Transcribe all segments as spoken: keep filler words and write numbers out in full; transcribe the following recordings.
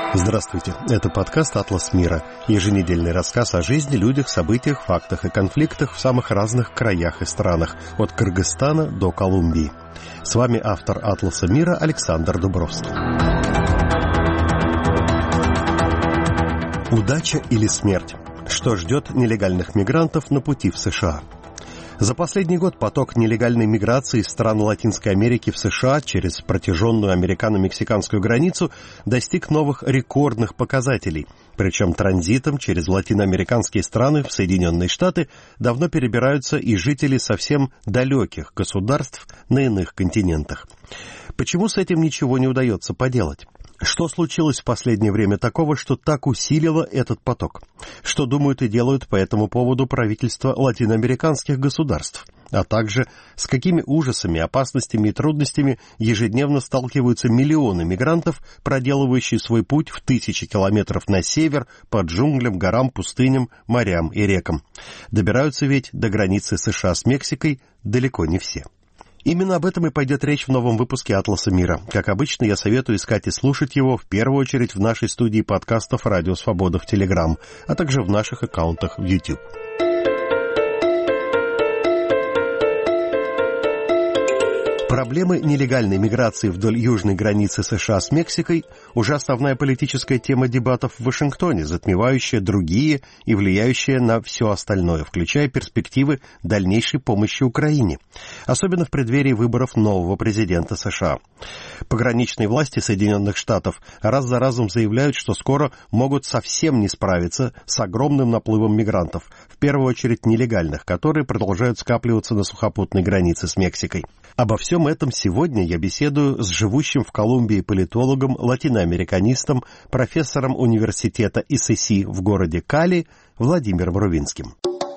Здравствуйте, это подкаст «Атлас мира», еженедельный рассказ о жизни, людях, событиях, фактах и конфликтах в самых разных краях и странах, от Кыргызстана до Колумбии. С вами автор «Атласа мира» Александр Дубровский. Удача или смерть? Что ждет нелегальных мигрантов на пути в США? За последний год поток нелегальной миграции из стран Латинской Америки в США через протяженную американо-мексиканскую границу достиг новых рекордных показателей. Причем транзитом через латиноамериканские страны в Соединенные Штаты давно перебираются и жители совсем далеких государств на иных континентах. Почему с этим ничего не удается поделать? Что случилось в последнее время такого, что так усилило этот поток? Что думают и делают по этому поводу правительства латиноамериканских государств? А также с какими ужасами, опасностями и трудностями ежедневно сталкиваются миллионы мигрантов, проделывающие свой путь в тысячи километров на север, по джунглям, горам, пустыням, морям и рекам. Добираются ведь до границы США с Мексикой далеко не все. Именно об этом и пойдет речь в новом выпуске «Атласа мира». Как обычно, я советую искать и слушать его в первую очередь в нашей студии подкастов «Радио Свобода» в Телеграм, а также в наших аккаунтах в YouTube. Проблемы нелегальной миграции вдоль южной границы США с Мексикой уже основная политическая тема дебатов в Вашингтоне, затмевающая другие и влияющая на все остальное, включая перспективы дальнейшей помощи Украине, особенно в преддверии выборов нового президента США. Пограничные власти Соединенных Штатов раз за разом заявляют, что скоро могут совсем не справиться с огромным наплывом мигрантов, в первую очередь нелегальных, которые продолжают скапливаться на сухопутной границе с Мексикой. Обо всем этом сегодня я беседую с живущим в Колумбии политологом, латиноамериканистом, профессором университета ИССИ в городе Кали Владимиром Рувинским.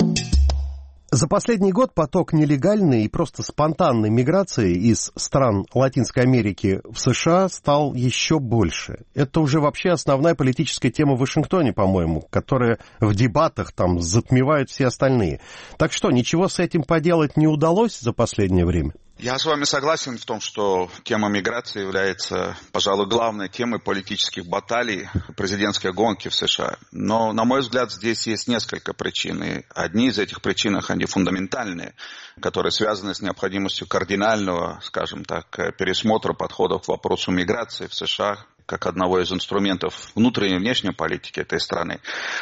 За последний год поток нелегальной и просто спонтанной миграции из стран Латинской Америки в США стал еще больше. Это уже вообще основная политическая тема в Вашингтоне, по-моему, которая в дебатах там затмевает все остальные. Так что, ничего с этим поделать не удалось за последнее время? Я с вами согласен в том, что тема миграции является, пожалуй, главной темой политических баталий президентской гонки в США. Но, на мой взгляд, здесь есть несколько причин. И одни из этих причин, они фундаментальные, которые связаны с необходимостью кардинального, скажем так, пересмотра подходов к вопросу миграции в США, как одного из инструментов внутренней и внешней политики этой страны,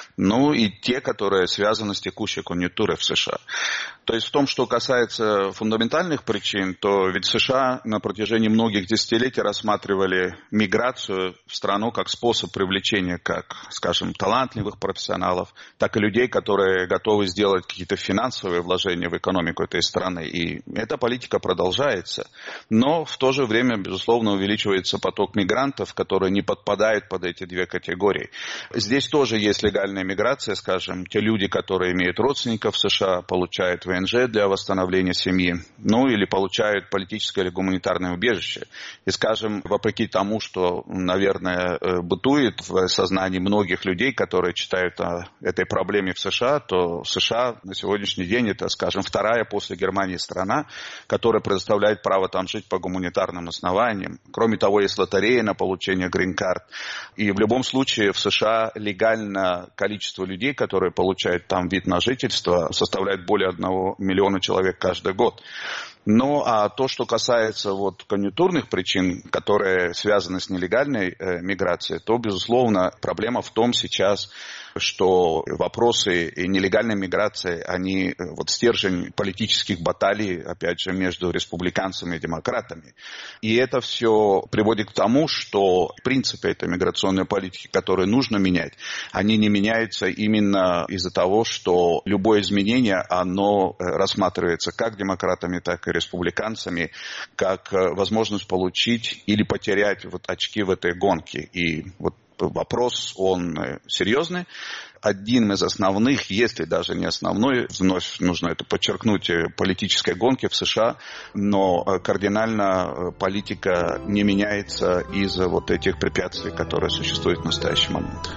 ну и те, которые связаны с текущей конъюнктурой в США. То есть в том, что касается фундаментальных причин, то ведь США на протяжении многих десятилетий рассматривали миграцию в страну как способ привлечения как, скажем, талантливых профессионалов, так и людей, которые готовы сделать какие-то финансовые вложения в экономику этой страны. И эта политика продолжается. Но в то же время, безусловно, увеличивается поток мигрантов, которые не подпадают под эти две категории. Здесь тоже есть легальная миграция, скажем, те люди, которые имеют родственников в США, получают ВНЖ для восстановления семьи, ну или получают политическое или гуманитарное убежище. И, скажем, вопреки тому, что, наверное, бытует в сознании многих людей, которые читают о этой проблеме в США, то США на сегодняшний день это, скажем, вторая после Германии страна, которая предоставляет право там жить по гуманитарным основаниям. Кроме того, есть лотерея на получение грин-карт. И в любом случае в США легально количество людей, которые получают там вид на жительство, составляет более одного миллиона человек каждый год. Ну, а то, что касается вот конъюнктурных причин, которые связаны с нелегальной э, миграцией, то, безусловно, проблема в том сейчас, что вопросы нелегальной миграции, они вот стержень политических баталий, опять же, между республиканцами и демократами. И это все приводит к тому, что принципы этой миграционной политики, которые нужно менять, они не меняются именно из-за того, что любое изменение, оно рассматривается как демократами, так и республиканцами, как возможность получить или потерять вот очки в этой гонке. И вот вопрос, он серьезный. Один из основных, если даже не основной, вновь нужно это подчеркнуть, политической гонки в США, но кардинально политика не меняется из-за вот этих препятствий, которые существуют в настоящий момент.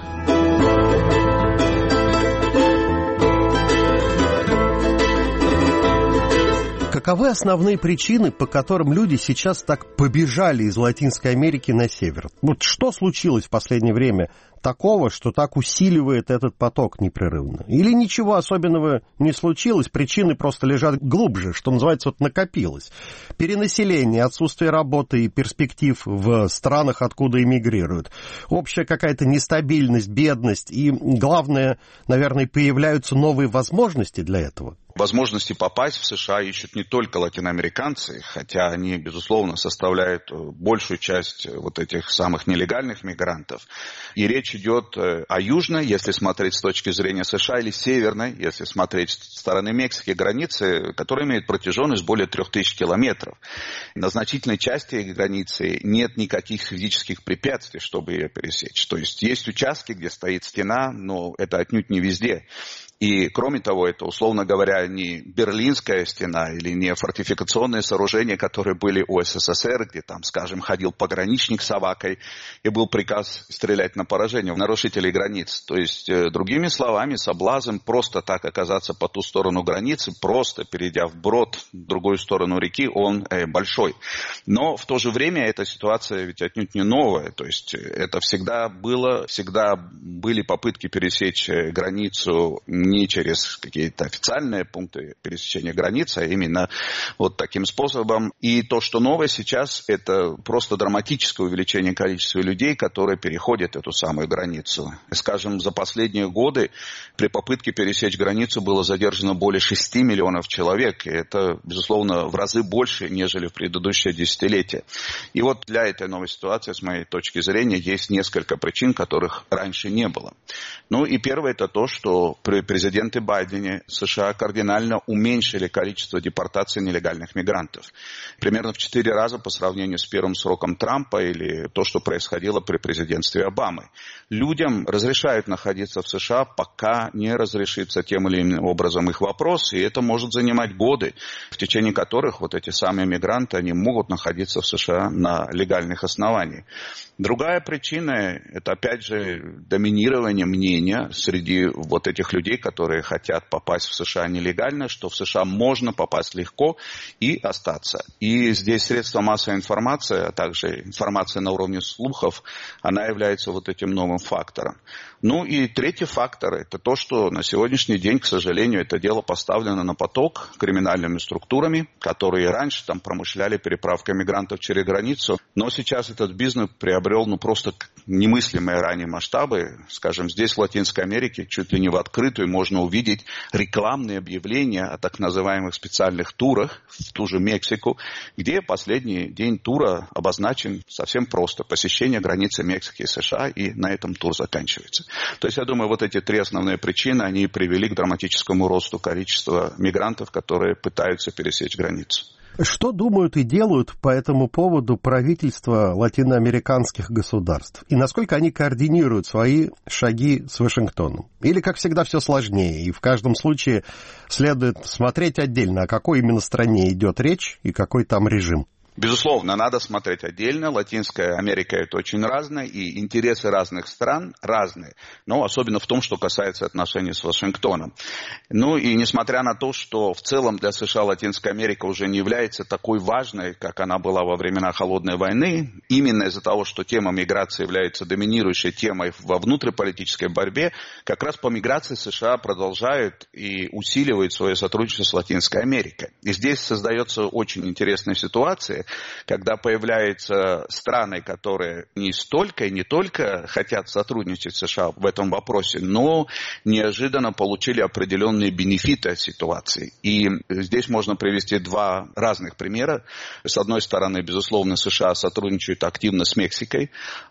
Каковы основные причины, по которым люди сейчас так побежали из Латинской Америки на север? Вот что случилось в последнее время такого, что так усиливает этот поток непрерывно? Или ничего особенного не случилось, причины просто лежат глубже, что называется, вот накопилось? Перенаселение, отсутствие работы и перспектив в странах, откуда эмигрируют, общая какая-то нестабильность, бедность и, главное, наверное, появляются новые возможности для этого? Возможности попасть в США ищут не только латиноамериканцы, хотя они, безусловно, составляют большую часть вот этих самых нелегальных мигрантов. И речь идет о южной, если смотреть с точки зрения США, или северной, если смотреть с стороны Мексики, границы, которая имеет протяженность более трех тысяч километров. На значительной части границы нет никаких физических препятствий, чтобы ее пересечь. То есть есть участки, где стоит стена, но это отнюдь не везде. И, кроме того, это, условно говоря, не Берлинская стена или не фортификационные сооружения, которые были у СССР, где там, скажем, ходил пограничник с авакой и был приказ стрелять на поражение нарушителей границ. То есть, другими словами, соблазн просто так оказаться по ту сторону границы, просто перейдя вброд в другую сторону реки, он э, большой. Но в то же время эта ситуация ведь отнюдь не новая. То есть, это всегда было, всегда были попытки пересечь границу не через какие-то официальные пункты пересечения границы, а именно вот таким способом. И то, что новое сейчас, это просто драматическое увеличение количества людей, которые переходят эту самую границу. Скажем, за последние годы при попытке пересечь границу было задержано более шести миллионов человек. И это, безусловно, в разы больше, нежели в предыдущее десятилетие. И вот для этой новой ситуации, с моей точки зрения, есть несколько причин, которых раньше не было. Ну и первое, это то, что при президенте Байдене США кардинально уменьшили количество депортаций нелегальных мигрантов. Примерно в четыре раза по сравнению с первым сроком Трампа или то, что происходило при президентстве Обамы. Людям разрешают находиться в США, пока не разрешится тем или иным образом их вопрос, и это может занимать годы, в течение которых вот эти самые мигранты, они могут находиться в США на легальных основаниях. Другая причина, это опять же доминирование мнения среди вот этих людей, которые хотят попасть в США нелегально, что в США можно попасть легко и остаться. И здесь средства массовой информации, а также информация на уровне слухов, она является вот этим новым фактором. Ну и третий фактор, это то, что на сегодняшний день, к сожалению, это дело поставлено на поток криминальными структурами, которые раньше там промышляли переправкой мигрантов через границу, но сейчас этот бизнес приобрел ну просто немыслимые ранее масштабы. Скажем, здесь в Латинской Америке чуть ли не в открытую можно увидеть рекламные объявления о так называемых специальных турах в ту же Мексику, где последний день тура обозначен совсем просто: посещение границы Мексики и США, и на этом тур заканчивается. То есть, я думаю, вот эти три основные причины, они привели к драматическому росту количества мигрантов, которые пытаются пересечь границу. Что думают и делают по этому поводу правительства латиноамериканских государств? И насколько они координируют свои шаги с Вашингтоном? Или, как всегда, все сложнее, и в каждом случае следует смотреть отдельно, о какой именно стране идет речь и какой там режим? Безусловно, надо смотреть отдельно. Латинская Америка – это очень разное, и интересы разных стран разные. Но особенно в том, что касается отношений с Вашингтоном. Ну и несмотря на то, что в целом для США Латинская Америка уже не является такой важной, как она была во времена Холодной войны, именно из-за того, что тема миграции является доминирующей темой во внутриполитической борьбе, как раз по миграции США продолжают и усиливают свое сотрудничество с Латинской Америкой. И здесь создается очень интересная ситуация, когда появляются страны, которые не столько и не только хотят сотрудничать с США в этом вопросе, но неожиданно получили определенные бенефиты от ситуации. И здесь можно привести два разных примера. С одной стороны, безусловно, США сотрудничают активно с Мексикой.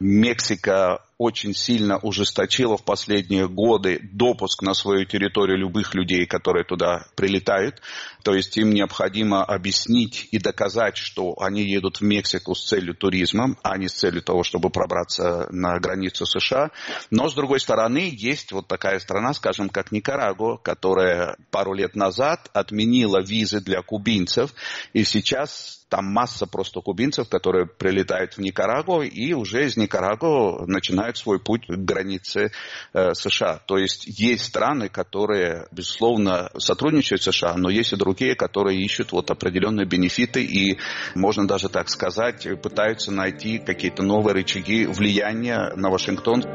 Мексика очень сильно ужесточила в последние годы допуск на свою территорию любых людей, которые туда прилетают. То есть им необходимо объяснить и доказать, что они едут в Мексику с целью туризма, а не с целью того, чтобы пробраться на границу США. Но, с другой стороны, есть вот такая страна, скажем, как Никарагуа, которая пару лет назад отменила визы для кубинцев, и сейчас там масса просто кубинцев, которые прилетают в Никарагуа и уже из Никарагуа начинают свой путь к границе э, США. То есть есть страны, которые, безусловно, сотрудничают с США, но есть и другие, которые ищут вот определенные бенефиты и, можно даже так сказать, пытаются найти какие-то новые рычаги влияния на Вашингтон.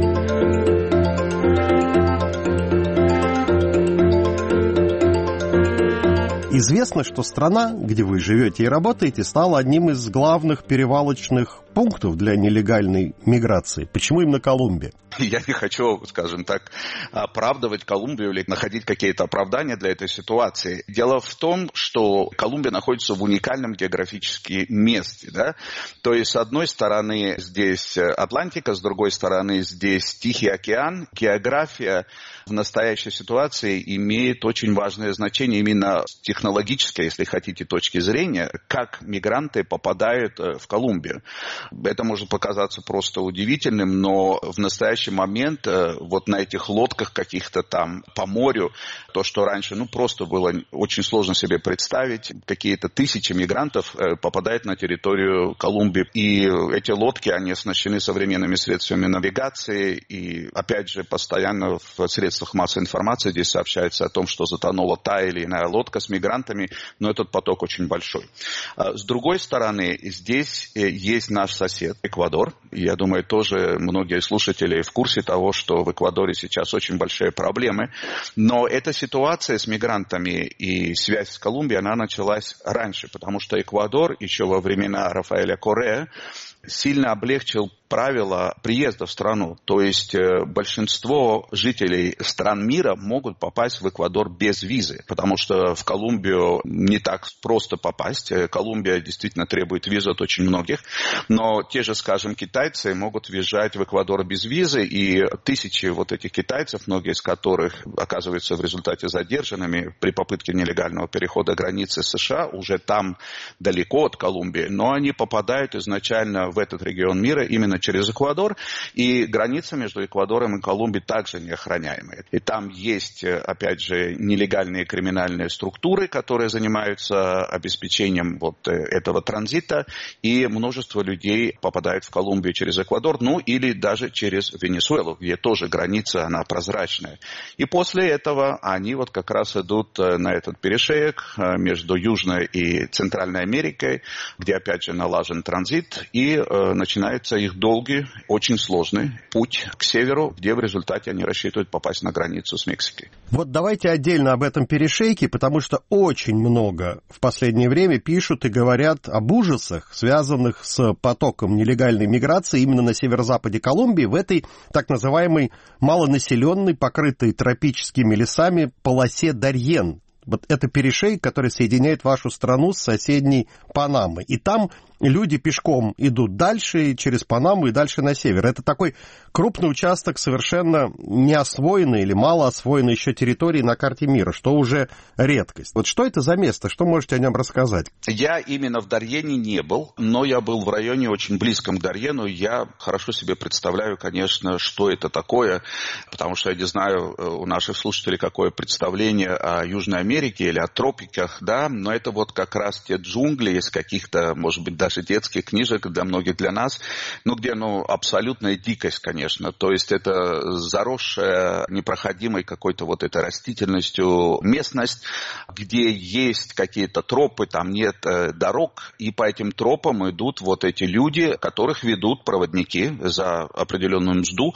Известно, что страна, где вы живете и работаете, стала одним из главных перевалочных пунктов для нелегальной миграции. Почему именно Колумбия? Я не хочу, скажем так, оправдывать Колумбию или находить какие-то оправдания для этой ситуации. Дело в том, что Колумбия находится в уникальном географическом месте. Да? То есть, с одной стороны, здесь Атлантика, с другой стороны, здесь Тихий океан. География в настоящей ситуации имеет очень важное значение именно с технологической, если хотите, точки зрения, как мигранты попадают в Колумбию. Это может показаться просто удивительным, но в настоящий момент вот на этих лодках каких-то там по морю, то, что раньше ну просто было очень сложно себе представить, какие-то тысячи мигрантов попадают на территорию Колумбии. И эти лодки, они оснащены современными средствами навигации. И опять же, постоянно в средствах массовой информации здесь сообщается о том, что затонула та или иная лодка с мигрантами, но этот поток очень большой. С другой стороны, здесь есть наш сосед Эквадор. Я думаю, тоже многие слушатели в курсе того, что в Эквадоре сейчас очень большие проблемы. Но эта ситуация с мигрантами и связь с Колумбией, она началась раньше, потому что Эквадор еще во времена Рафаэля Корреа сильно облегчил правила приезда в страну. То есть э, большинство жителей стран мира могут попасть в Эквадор без визы, потому что в Колумбию не так просто попасть. Колумбия действительно требует визы от очень многих, но те же, скажем, китайцы могут въезжать в Эквадор без визы, и тысячи вот этих китайцев, многие из которых оказываются в результате задержанными при попытке нелегального перехода границы США, уже там далеко от Колумбии, но они попадают изначально в этот регион мира именно через Эквадор, и граница между Эквадором и Колумбией также неохраняемая. И там есть, опять же, нелегальные криминальные структуры, которые занимаются обеспечением вот этого транзита, и множество людей попадают в Колумбию через Эквадор, ну или даже через Венесуэлу, где тоже граница, она прозрачная. И после этого они вот как раз идут на этот перешеек между Южной и Центральной Америкой, где опять же налажен транзит, и э, начинается их долгий, очень сложный путь к северу, где в результате они рассчитывают попасть на границу с Мексикой. Вот давайте отдельно об этом перешейке, потому что очень много в последнее время пишут и говорят об ужасах, связанных с потоком нелегальной миграции именно на северо-западе Колумбии, в этой так называемой малонаселенной, покрытой тропическими лесами полосе Дарьен. Вот это перешейк, который соединяет вашу страну с соседней Панамой. И там люди пешком идут дальше, через Панаму и дальше на север. Это такой крупный участок совершенно неосвоенной или малоосвоенной еще территории на карте мира, что уже редкость. Вот что это за место? Что можете о нем рассказать? Я именно в Дарьене не был, но я был в районе очень близком к Дарьену. Я хорошо себе представляю, конечно, что это такое, потому что я не знаю у наших слушателей, какое представление о Южной Америке или о тропиках, да, но это вот как раз те джунгли из каких-то, может быть, даже детских книжек для многих, для нас, ну, где, ну, абсолютная дикость, конечно. То есть это заросшая, непроходимой какой-то вот этой растительностью местность, где есть какие-то тропы, там нет э, дорог, и по этим тропам идут вот эти люди, которых ведут проводники за определенную мзду.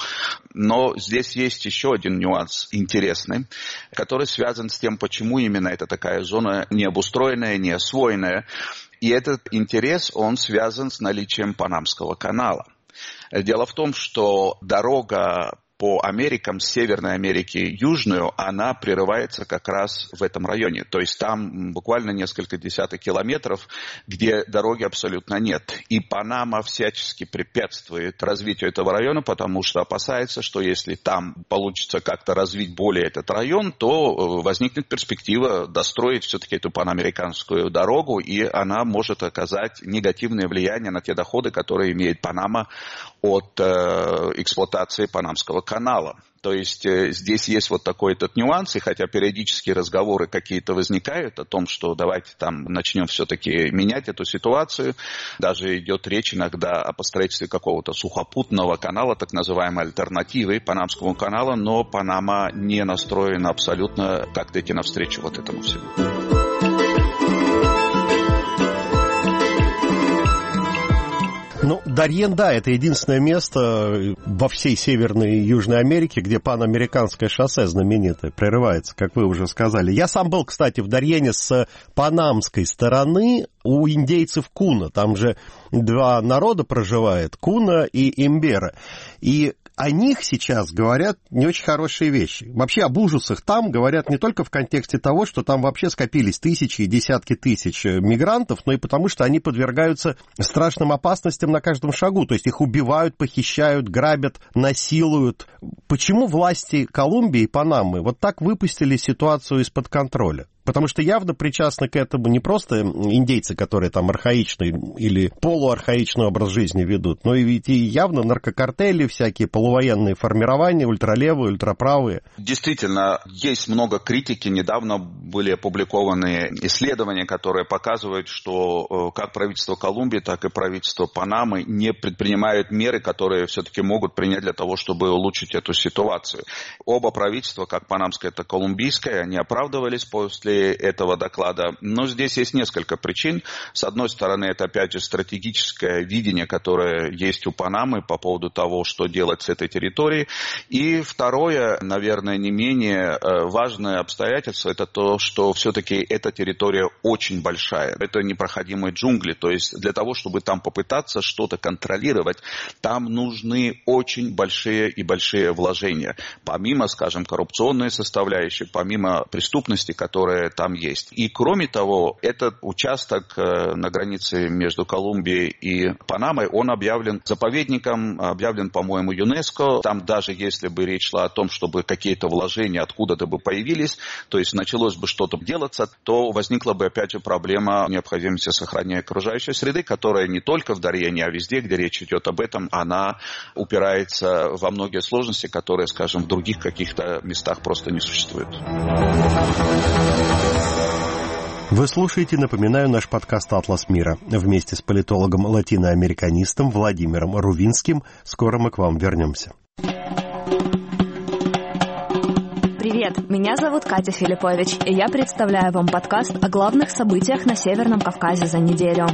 Но здесь есть еще один нюанс интересный, который связан с тем, почему именно это такая зона необустроенная, неосвоенная. И этот интерес, он связан с наличием Панамского канала. Дело в том, что дорога по Америкам, с Северной Америки Южную, она прерывается как раз в этом районе. То есть там буквально несколько десятков километров, где дороги абсолютно нет. И Панама всячески препятствует развитию этого района, потому что опасается, что если там получится как-то развить более этот район, то возникнет перспектива достроить все-таки эту панамериканскую дорогу, и она может оказать негативное влияние на те доходы, которые имеет Панама от э, эксплуатации Панамского канала. То есть здесь есть вот такой этот нюанс, и хотя периодически разговоры какие-то возникают о том, что давайте там начнем все-таки менять эту ситуацию, даже идет речь иногда о построительстве какого-то сухопутного канала, так называемой альтернативы Панамскому каналу, но Панама не настроена абсолютно как-то идти навстречу вот этому всему. Ну, Дарьен, да, это единственное место во всей Северной и Южной Америке, где панамериканское шоссе знаменитое прерывается, как вы уже сказали. Я сам был, кстати, в Дарьене с панамской стороны у индейцев Куна. Там же два народа проживает, Куна и Имбера. И о них сейчас говорят не очень хорошие вещи. Вообще об ужасах там говорят не только в контексте того, что там вообще скопились тысячи и десятки тысяч мигрантов, но и потому, что они подвергаются страшным опасностям на каждом шагу. То есть их убивают, похищают, грабят, насилуют. Почему власти Колумбии и Панамы вот так выпустили ситуацию из-под контроля? Потому что явно причастны к этому не просто индейцы, которые там архаичный или полуархаичный образ жизни ведут, но и ведь и явно наркокартели, всякие полувоенные формирования, ультралевые, ультраправые. Действительно, есть много критики. Недавно были опубликованы исследования, которые показывают, что как правительство Колумбии, так и правительство Панамы не предпринимают меры, которые все-таки могут принять для того, чтобы улучшить эту ситуацию. Оба правительства, как панамское, так и колумбийское, они оправдывались после этого доклада. Но здесь есть несколько причин. С одной стороны, это опять же стратегическое видение, которое есть у Панамы по поводу того, что делать с этой территорией. И второе, наверное, не менее важное обстоятельство, это то, что все-таки эта территория очень большая. Это непроходимые джунгли. То есть для того, чтобы там попытаться что-то контролировать, там нужны очень большие и большие вложения. Помимо, скажем, коррупционной составляющей, помимо преступности, которая там есть. И кроме того, этот участок на границе между Колумбией и Панамой, он объявлен заповедником, объявлен, по-моему, ЮНЕСКО. Там даже если бы речь шла о том, чтобы какие-то вложения откуда-то бы появились, то есть началось бы что-то делаться, то возникла бы опять же проблема необходимости сохранения окружающей среды, которая не только в Дарьене, а везде, где речь идет об этом, она упирается во многие сложности, которые, скажем, в других каких-то местах просто не существуют. Вы слушаете, напоминаю, наш подкаст «Атлас мира». Вместе с политологом-латиноамериканистом Владимиром Рувинским. Скоро мы к вам вернемся. Привет, меня зовут Катя Филиппович, и я представляю вам подкаст о главных событиях на Северном Кавказе за неделю.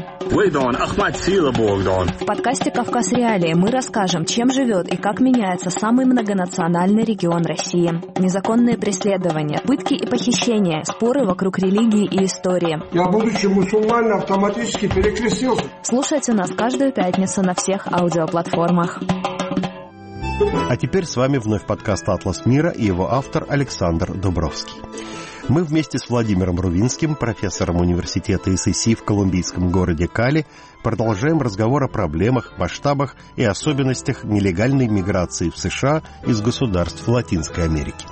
В подкасте «Кавказ Реалии» мы расскажем, чем живет и как меняется самый многонациональный регион России. Незаконные преследования, пытки и похищения, споры вокруг религии и истории. Я, будучи мусульманином, автоматически перекрестился. Слушайте нас каждую пятницу на всех аудиоплатформах. А теперь с вами вновь подкаст «Атлас мира» и его автор Александр Дубровский. Мы вместе с Владимиром Рувинским, профессором университета ССИ в колумбийском городе Кали, продолжаем разговор о проблемах, масштабах и особенностях нелегальной миграции в США из государств Латинской Америки.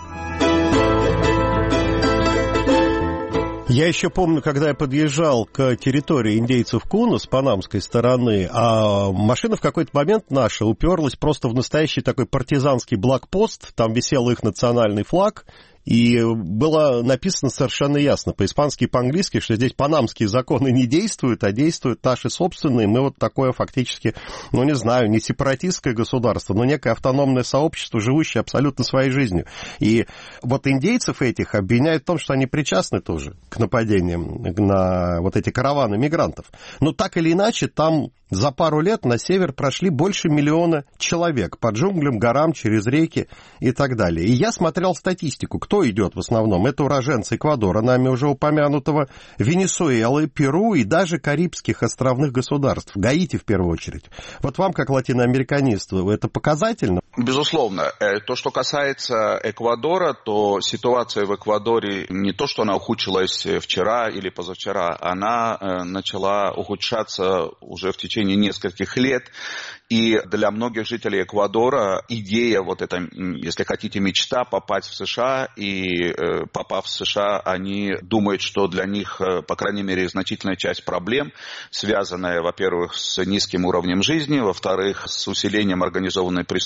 Я еще помню, когда я подъезжал к территории индейцев Куна с панамской стороны, а машина в какой-то момент наша уперлась просто в настоящий такой партизанский блокпост, там висел их национальный флаг, и было написано совершенно ясно, по-испански и по-английски, что здесь панамские законы не действуют, а действуют наши собственные. Мы вот такое фактически, ну не знаю, не сепаратистское государство, но некое автономное сообщество, живущее абсолютно своей жизнью. И вот индейцев этих обвиняют в том, что они причастны тоже к нападениям на вот эти караваны мигрантов. Но так или иначе, там за пару лет на север прошли больше миллиона человек по джунглям, горам, через реки и так далее. И я смотрел статистику. Кто идет в основном? Это уроженцы Эквадора, нами уже упомянутого, Венесуэлы, Перу и даже Карибских островных государств. Гаити в первую очередь. Вот вам, как латиноамериканисту, это показательно? Безусловно. То, что касается Эквадора, то ситуация в Эквадоре не то, что она ухудшилась вчера или позавчера, она начала ухудшаться уже в течение нескольких лет. И для многих жителей Эквадора идея, вот эта, если хотите, мечта попасть в США, и э, попав в США, они думают, что для них, э, по крайней мере, значительная часть проблем, связанная, во-первых, с низким уровнем жизни, во-вторых, с усилением организованной преступности,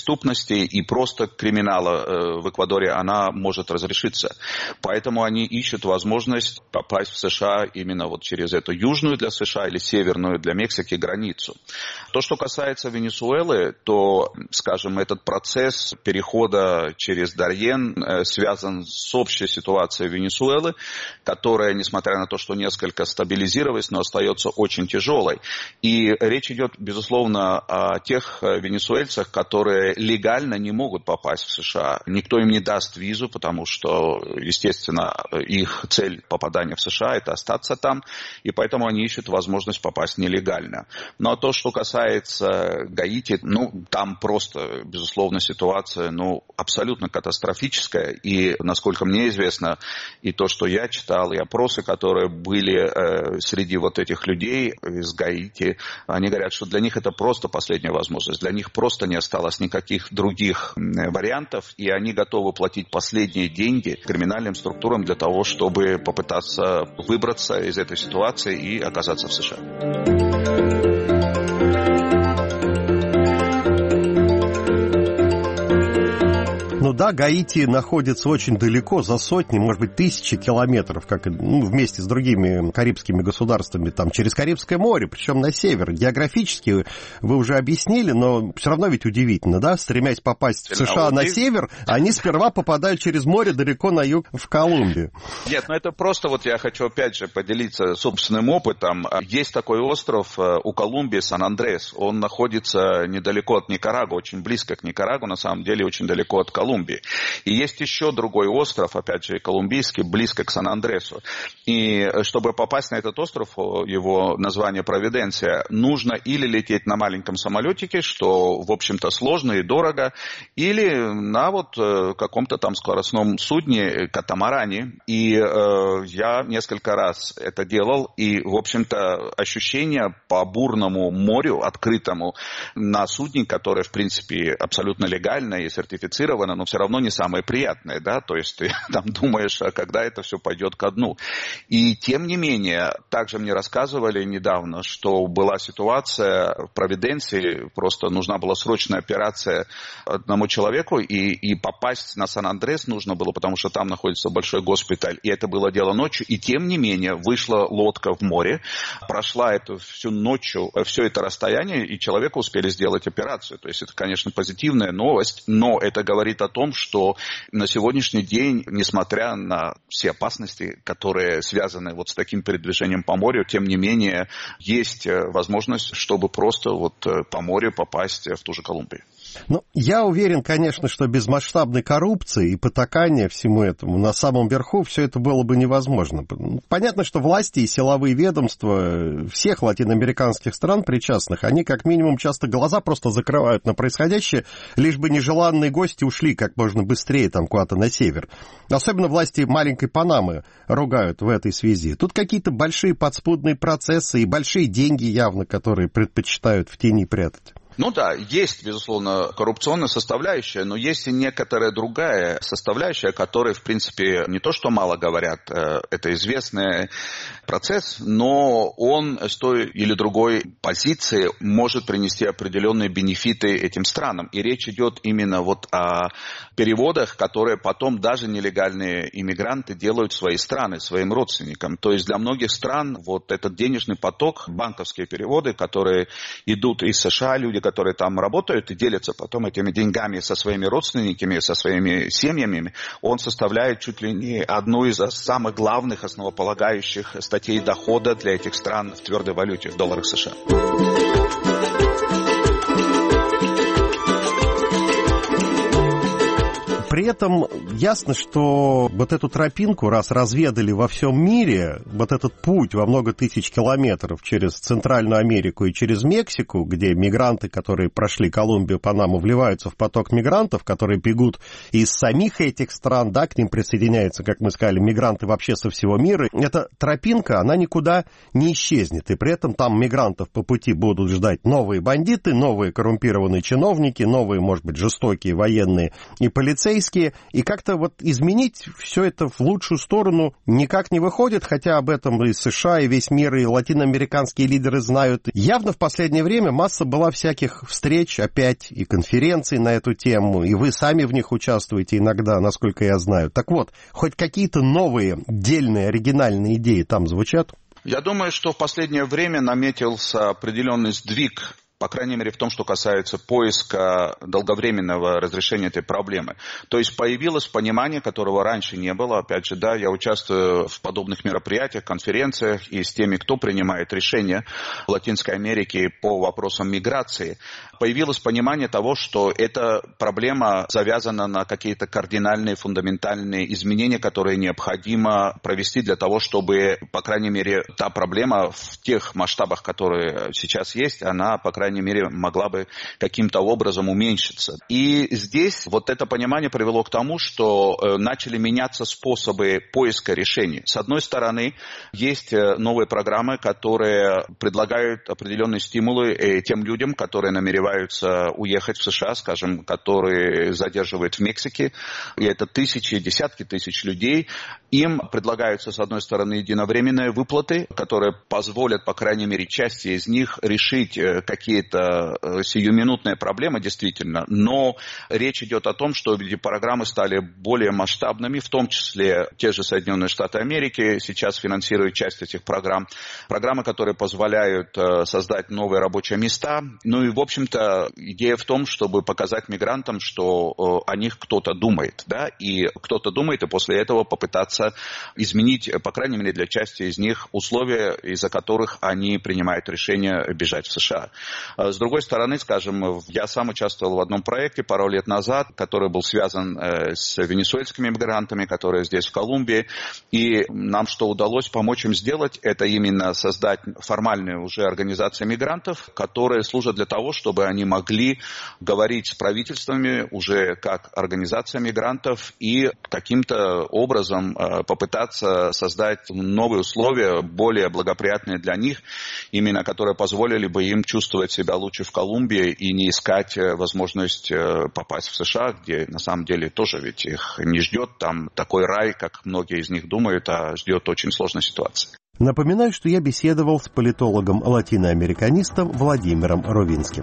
преступности и просто криминала в Эквадоре, она может разрешиться. Поэтому они ищут возможность попасть в США именно вот через эту южную для США или северную для Мексики границу. То, что касается Венесуэлы, то, скажем, этот процесс перехода через Дарьен связан с общей ситуацией Венесуэлы, которая, несмотря на то, что несколько стабилизировалась, но остается очень тяжелой. И речь идет, безусловно, о тех венесуэльцах, которые легально не могут попасть в США. Никто им не даст визу, потому что, естественно, их цель попадания в США – это остаться там, и поэтому они ищут возможность попасть нелегально. Но то, что касается Гаити, ну, там просто, безусловно, ситуация, ну, абсолютно катастрофическая, и, насколько мне известно, и то, что я читал, и опросы, которые были э, среди вот этих людей из Гаити, они говорят, что для них это просто последняя возможность, для них просто не осталось никаких других вариантов, и они готовы платить последние деньги криминальным структурам для того, чтобы попытаться выбраться из этой ситуации и оказаться в США. Ну да, Гаити находится очень далеко, за сотни, может быть, тысячи километров, как ну, вместе с другими карибскими государствами, там, через Карибское море, причем на север. Географически вы уже объяснили, но все равно ведь удивительно, да, стремясь попасть в США на север, они сперва попадают через море далеко на юг, в Колумбию. Нет, ну это просто вот я хочу опять же поделиться собственным опытом. Есть такой остров у Колумбии, Сан-Андрес, он находится недалеко от Никарагуа, очень близко к Никарагуа, на самом деле очень далеко от Колумбии. И есть еще другой остров, опять же, колумбийский, близко к Сан-Андресу. И чтобы попасть на этот остров, его название Провиденция, нужно или лететь на маленьком самолетике, что, в общем-то, сложно и дорого, или на вот каком-то там скоростном судне, катамаране. И э, я несколько раз это делал, и, в общем-то, ощущение по бурному морю, открытому, на судне, которое, в принципе, абсолютно легально и сертифицировано, но все равно не самое приятное, да, то есть ты там думаешь, а когда это все пойдет ко дну. И тем не менее, также мне рассказывали недавно, что была ситуация в Провиденции, просто нужна была срочная операция одному человеку, и, и попасть на Сан-Андрес нужно было, потому что там находится большой госпиталь, и это было дело ночью, и тем не менее вышла лодка в море, прошла эту всю ночью, все это расстояние, и человеку успели сделать операцию. То есть это, конечно, позитивная новость, но это говорит о том, что на сегодняшний день, несмотря на все опасности, которые связаны вот с таким передвижением по морю, тем не менее есть возможность, чтобы просто вот по морю попасть в ту же Колумбию. Ну, я уверен, конечно, что без масштабной коррупции и потакания всему этому на самом верху все это было бы невозможно. Понятно, что власти и силовые ведомства всех латиноамериканских стран причастных, они как минимум часто глаза просто закрывают на происходящее, лишь бы нежеланные гости ушли как можно быстрее там куда-то на север. Особенно власти маленькой Панамы ругают в этой связи. Тут какие-то большие подспудные процессы и большие деньги явно, которые предпочитают в тени прятать. Ну да, есть, безусловно, коррупционная составляющая, но есть и некоторая другая составляющая, о которой, в принципе, не то что мало говорят, это известный процесс, но он с той или другой позиции может принести определенные бенефиты этим странам. И речь идет именно вот о переводах, которые потом даже нелегальные иммигранты делают в свои страны, своим родственникам. То есть для многих стран вот этот денежный поток, банковские переводы, которые идут из США, люди, которые там работают и делятся потом этими деньгами со своими родственниками, со своими семьями, он составляет чуть ли не одну из самых главных основополагающих статей дохода для этих стран в твердой валюте, в долларах США. При этом ясно, что вот эту тропинку, раз разведали во всем мире, вот этот путь во много тысяч километров через Центральную Америку и через Мексику, где мигранты, которые прошли Колумбию, Панаму, вливаются в поток мигрантов, которые бегут из самих этих стран, да, к ним присоединяются, как мы сказали, мигранты вообще со всего мира. Эта тропинка, она никуда не исчезнет, и при этом там мигрантов по пути будут ждать новые бандиты, новые коррумпированные чиновники, новые, может быть, жестокие военные и полицейские. политические, и как-то вот изменить все это в лучшую сторону никак не выходит, хотя об этом и США, и весь мир, и латиноамериканские лидеры знают. Явно в последнее время масса была всяких встреч опять и конференций на эту тему, и вы сами в них участвуете иногда, насколько я знаю. Так вот, хоть какие-то новые, дельные, оригинальные идеи там звучат? Я думаю, что в последнее время наметился определенный сдвиг, по крайней мере, в том, что касается поиска долговременного разрешения этой проблемы. То есть появилось понимание, которого раньше не было. Опять же, да, я участвую в подобных мероприятиях, конференциях и с теми, кто принимает решения в Латинской Америке по вопросам миграции. Появилось понимание того, что эта проблема завязана на какие-то кардинальные, фундаментальные изменения, которые необходимо провести для того, чтобы, по крайней мере, та проблема в тех масштабах, которые сейчас есть, она, по крайней мере, могла бы каким-то образом уменьшиться. И здесь вот это понимание привело к тому, что начали меняться способы поиска решений. С одной стороны, есть новые программы, которые предлагают определенные стимулы тем людям, которые намереваются уехать в США, скажем, которые задерживают в Мексике, и это тысячи, десятки тысяч людей. Им предлагаются, с одной стороны, единовременные выплаты, которые позволят, по крайней мере, части из них решить какие-то сиюминутные проблемы, действительно, но речь идет о том, что эти программы стали более масштабными, в том числе те же Соединенные Штаты Америки сейчас финансируют часть этих программ, программы, которые позволяют создать новые рабочие места, ну и, в общем-то, идея в том, чтобы показать мигрантам, что о, о них кто-то думает, да, и кто-то думает, и после этого попытаться изменить, по крайней мере, для части из них условия, из-за которых они принимают решение бежать в США. С другой стороны, скажем, я сам участвовал в одном проекте пару лет назад, который был связан с венесуэльскими мигрантами, которые здесь в Колумбии, и нам что удалось помочь им сделать, это именно создать формальную уже организацию мигрантов, которые служат для того, чтобы они могли говорить с правительствами уже как организация мигрантов и каким-то образом попытаться создать новые условия, более благоприятные для них, именно которые позволили бы им чувствовать себя лучше в Колумбии и не искать возможность попасть в США, где на самом деле тоже ведь их не ждет там такой рай, как многие из них думают, а ждет очень сложная ситуация. Напоминаю, что я беседовал с политологом-латиноамериканистом Владимиром Рувинским.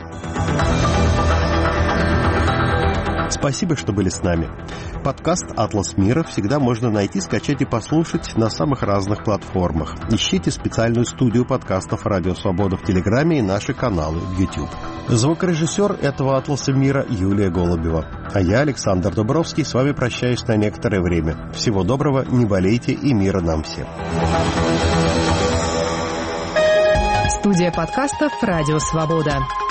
Спасибо, что были с нами. Подкаст «Атлас мира» всегда можно найти, скачать и послушать на самых разных платформах. Ищите специальную студию подкастов «Радио Свобода» в Телеграме и наши каналы в YouTube. Звукорежиссер этого «Атласа мира» Юлия Голубева. А я, Александр Дубровский, с вами прощаюсь на некоторое время. Всего доброго, не болейте и мира нам всем. Студия подкастов «Радио Свобода».